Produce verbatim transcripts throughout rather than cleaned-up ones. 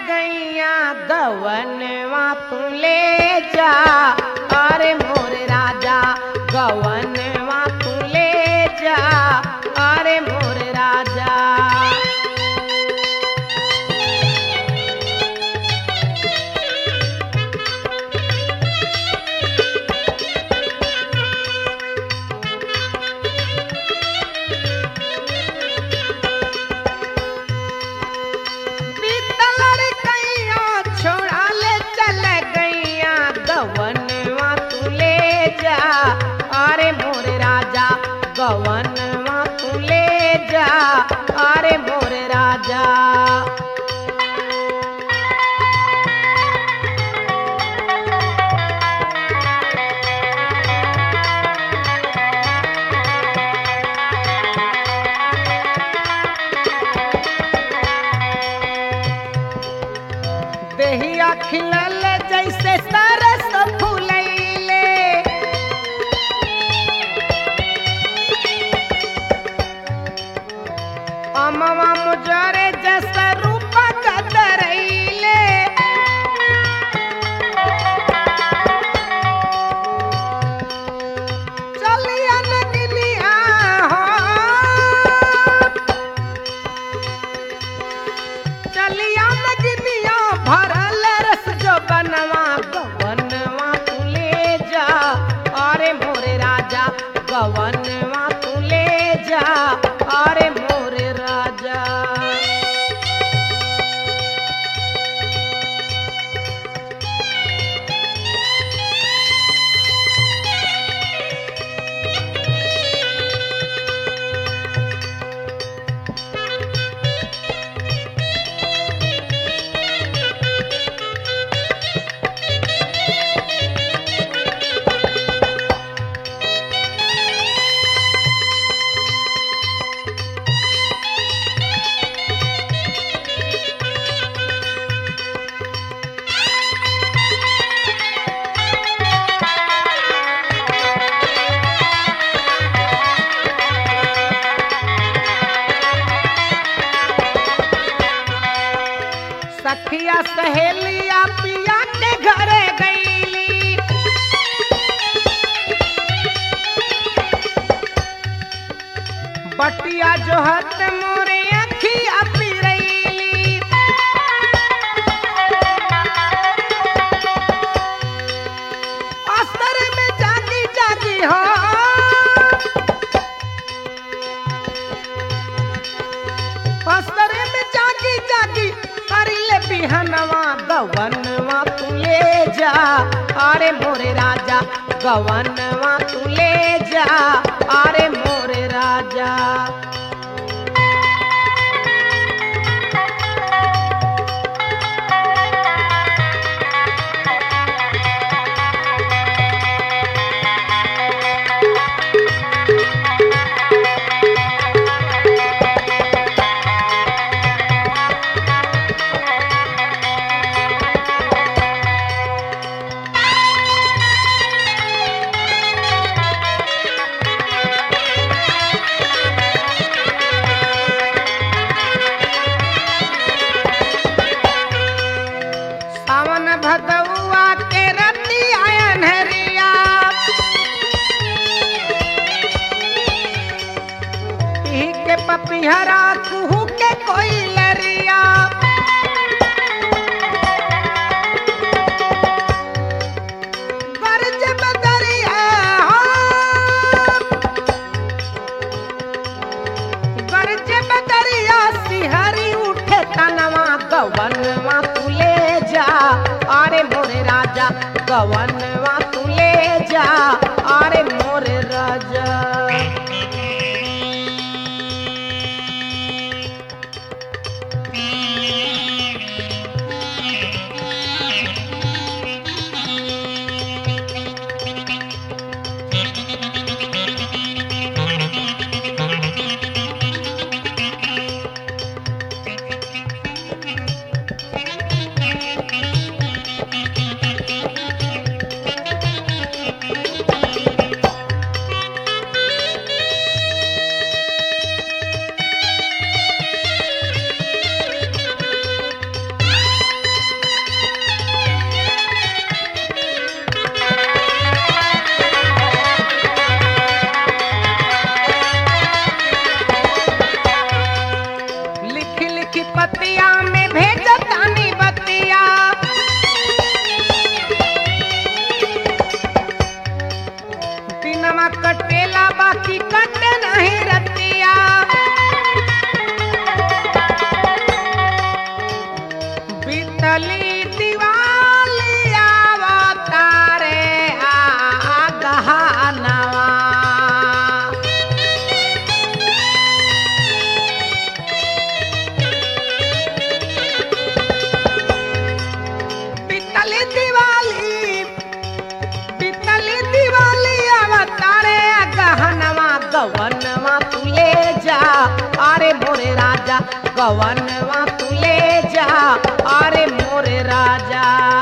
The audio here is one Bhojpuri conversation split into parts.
गैया गवनवा तू ले जा, अरे मोर राजा गवनवा तू ले जा, अरे मोर राजा। गवनवा तू ले जा, अरे मोर राजा गवनवा तू ले जा, अरे मोर राजा। देहिया खिलल जैसे सरस फूलैले, अमवा मुजरे जैसा रूप कदरैले, चलिया नगनिया हो, चलिया नगनिया भरल रस जो बनवा, गवनवा तू ले जा, अरे मोर राजा गवनवा तू ले जा, अरे मोर राजा। सखिया सहेलिया पिया के घरे गईली, बटिया जो हत मोरे अखिया पिरैली, अस्तर में जागी जागी हो, अस्तर में जागी जागी करिले बिहनवा, गवनवा तू ले जा, अरे मोर राजा गवनवा तू ले जा, अरे मोर राजा। भदौआ के रतिया अन्हरिया, पी के पपिहरा कुहू के कोई लरिया, गरज बदरिया हो, गरज बदरिया सिहरी उठे तनवा, गवनवा तू ले जा, अरे मोर राजा गवनवा तू ले जा, अरे मोर राजा। दिनवा कटेला बाकी कटे नहीं रतिया बीतली दिवाली आवतारे आ गहनवा बीतली दिवाली बीतली दिवाली आवतारे आ गहनवा गवनवा तू ले जा अरे मोरे राजा गवनवा तू ले जा अरे मोरे राजा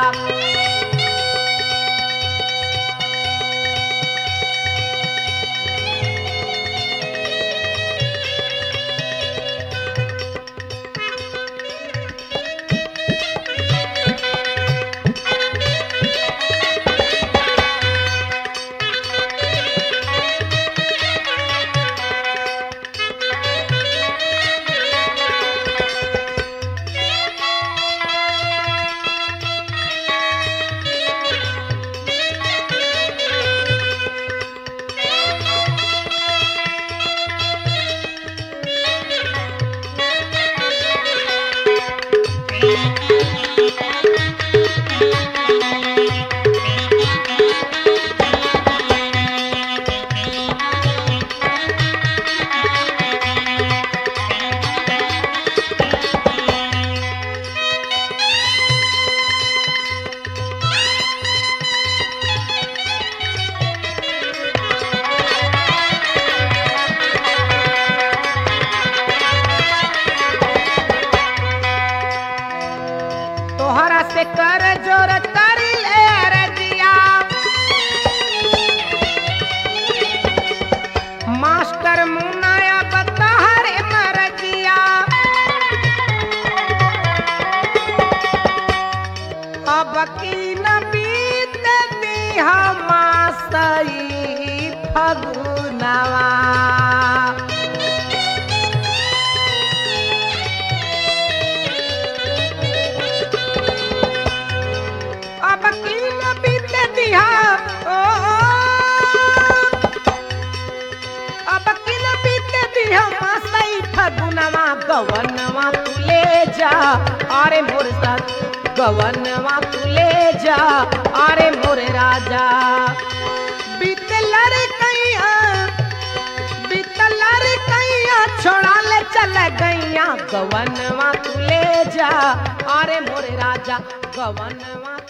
तोहरा से कर जोर करी ले रजिया मास्टर मुनाया बताहरे मरजिया अब की न बीत दिहा मासई फगुनवा गवनवा तू ले जा अरे मोर साथ गवनवा तू ले जा अरे मोरे राजा बीतलर कैया बीतलर कैया छोड़ा ले चल गैया गवनवा तू ले जा अरे मोरे राजा गवनवा